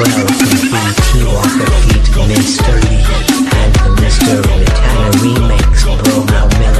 Welcome to Walker Feet, Mr. Lee, and the Mr. Ritana remix, bro. How